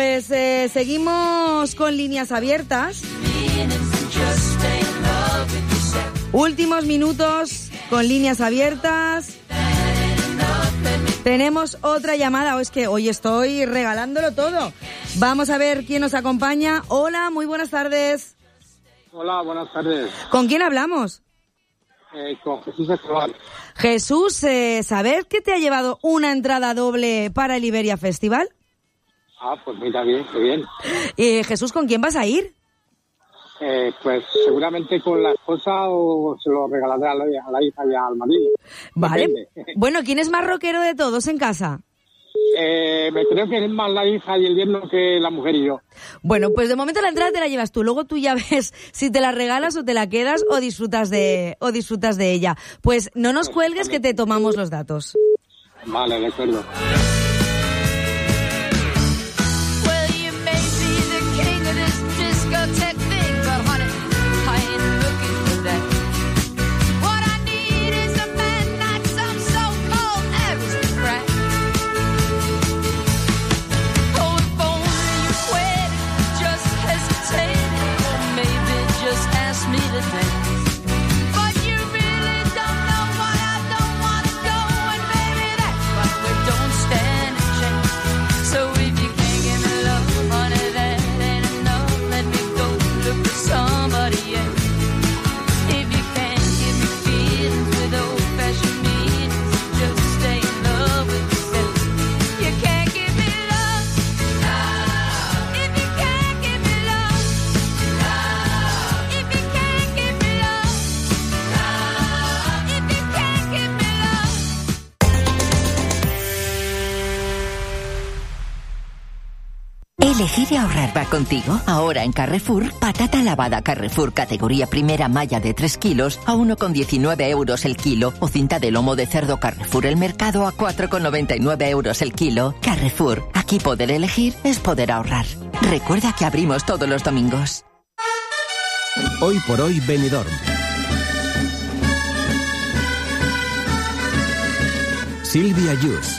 pues seguimos con líneas abiertas. Últimos minutos con líneas abiertas. Tenemos otra llamada, es que hoy estoy regalándolo todo. Vamos a ver quién nos acompaña. Hola, muy buenas tardes. Hola, buenas tardes. ¿Con quién hablamos? Con Jesús Escobar. Jesús, ¿saber que te ha llevado una entrada doble para el Iberia Festival? Pues mira, bien, qué bien. Jesús, ¿con quién vas a ir? Pues seguramente con la esposa o se lo regalaré a la hija y al marido. Vale. Depende. Bueno, ¿quién es más rockero de todos en casa? Me creo que es más la hija y el yerno que la mujer y yo. Bueno, pues de momento la entrada te la llevas tú. Luego tú ya ves si te la regalas o te la quedas o disfrutas de ella. Pues no nos cuelgues que te tomamos los datos. Vale, de acuerdo. Elegir y ahorrar va contigo. Ahora en Carrefour, patata lavada Carrefour categoría primera malla de 3 kilos a 1,19 euros el kilo. O cinta de lomo de cerdo Carrefour el mercado a 4,99 euros el kilo. Carrefour, aquí poder elegir es poder ahorrar. Recuerda que abrimos todos los domingos. Hoy por hoy Benidorm. Silvia Yus.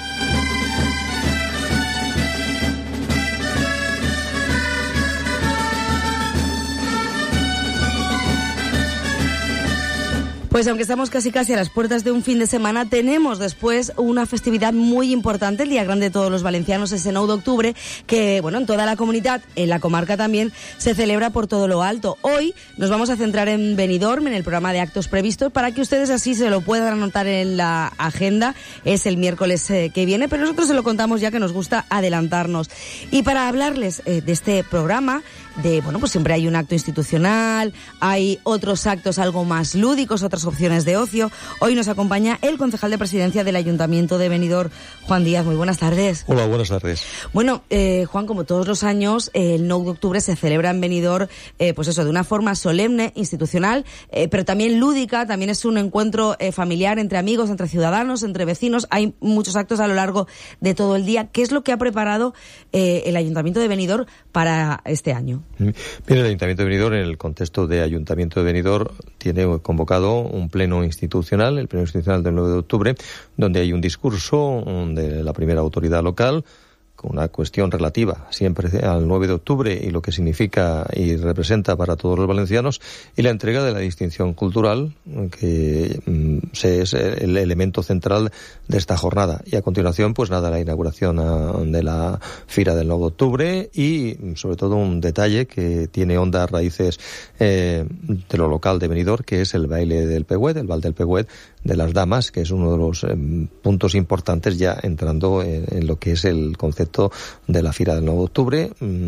Pues aunque estamos casi a las puertas de un fin de semana, tenemos después una festividad muy importante, el Día Grande de todos los valencianos, ese 9 de octubre, que bueno, en toda la comunidad, en la comarca también, se celebra por todo lo alto. Hoy nos vamos a centrar en Benidorm, en el programa de actos previstos, para que ustedes así se lo puedan anotar en la agenda. Es el miércoles que viene, pero nosotros se lo contamos ya que nos gusta adelantarnos. Y para hablarles de este programa, pues siempre hay un acto institucional, hay otros actos algo más lúdicos, otras opciones de ocio. Hoy nos acompaña el concejal de presidencia del Ayuntamiento de Benidorm, Juan Díaz. Muy buenas tardes. Hola, buenas tardes. Bueno, Juan, como todos los años, el 9 de octubre se celebra en Benidorm, de una forma solemne, institucional, pero también lúdica. También es un encuentro familiar entre amigos, entre ciudadanos, entre vecinos. Hay muchos actos a lo largo de todo el día. ¿Qué es lo que ha preparado el Ayuntamiento de Benidorm para este año? Bien, el Ayuntamiento de Benidorm, en el contexto de Ayuntamiento de Benidorm, tiene convocado un pleno institucional, el pleno institucional del 9 de octubre, donde hay un discurso de la primera autoridad local, con una cuestión relativa siempre al 9 de octubre y lo que significa y representa para todos los valencianos, y la entrega de la distinción cultural, que es el elemento central de esta jornada. Y a continuación, la inauguración de la Fira del 9 de octubre y, sobre todo, un detalle que tiene hondas raíces de lo local de Benidorm, que es el baile del Peuet, el bal del Peuet de las damas, que es uno de los puntos importantes ya entrando en lo que es el concepto de la Fira del 9 de octubre,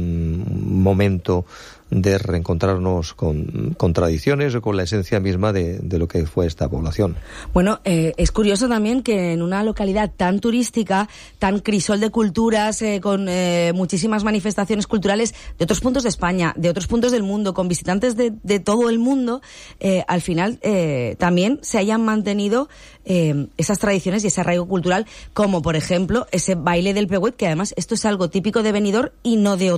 momento de reencontrarnos con tradiciones o con la esencia misma de lo que fue esta población. Bueno, es curioso también que en una localidad tan turística, tan crisol de culturas, con muchísimas manifestaciones culturales de otros puntos de España, de otros puntos del mundo, con visitantes de todo el mundo, al final también se hayan mantenido esas tradiciones y ese arraigo cultural, como por ejemplo ese baile del Peuet, que además esto es algo típico de Benidorm y no de